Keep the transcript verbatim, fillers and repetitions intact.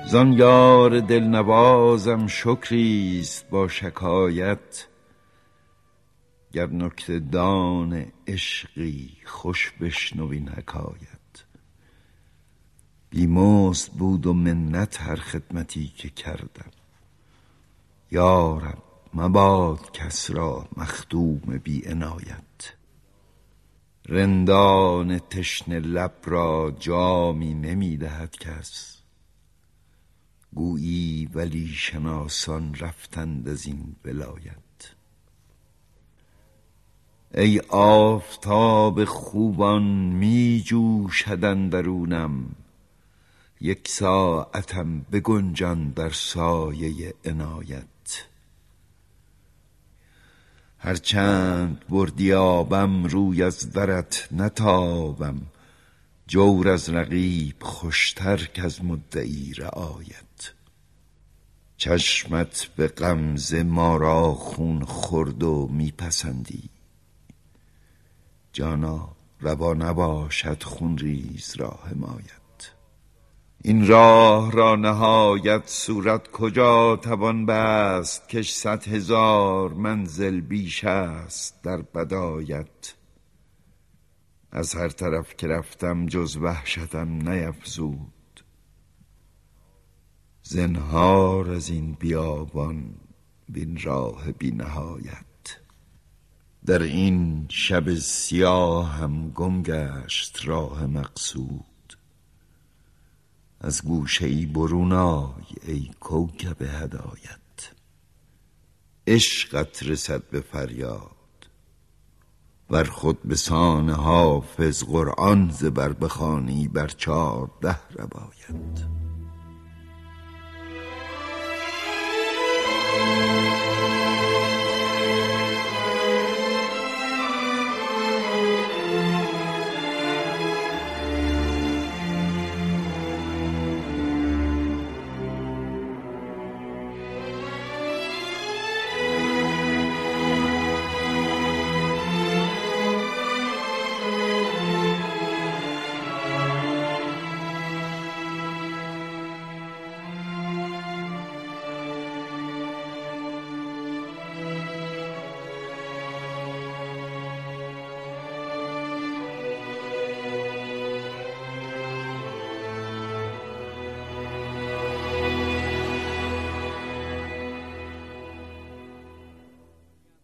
زان یار دلنوازم شکریست با شکایت، گر نکته دان عشقی خوش بشنو این حکایت. بیمزد بود و منت هر خدمتی که کردم، یارب مباد کس را مخدوم بی عنایت. رندان تشنه لب را جامی نمی دهد کس، گویی ولی شناسان رفتند از این ولایت. ای آفتاب خوبان می جوشد اندرونم، یک ساعتم بگنجان در سایه عنایت. هرچند بردی آبم روی از درت نتابم، جور از رقیب خوشتر که از مدعی رعایت. چشمت به غمزه ما را خون خورد و میپسندی، جانا روا نباشد خون ریز را حمایت. این راه را نهایت صورت کجا توان بست، کش صد هزار منزل بیش است در بدایت. از هر طرف که رفتم جز وحشتم نیفزود، زنهار از این بیابان بین راه بی نهایت. در این شب سیاه هم گم گشت راه مقصود، از گوشه ای برون آی ای کوکب هدایت. عشقت رسد به فریاد ور خود به سان حافظ قرآن ز بر بخوانی بر چارده روایت.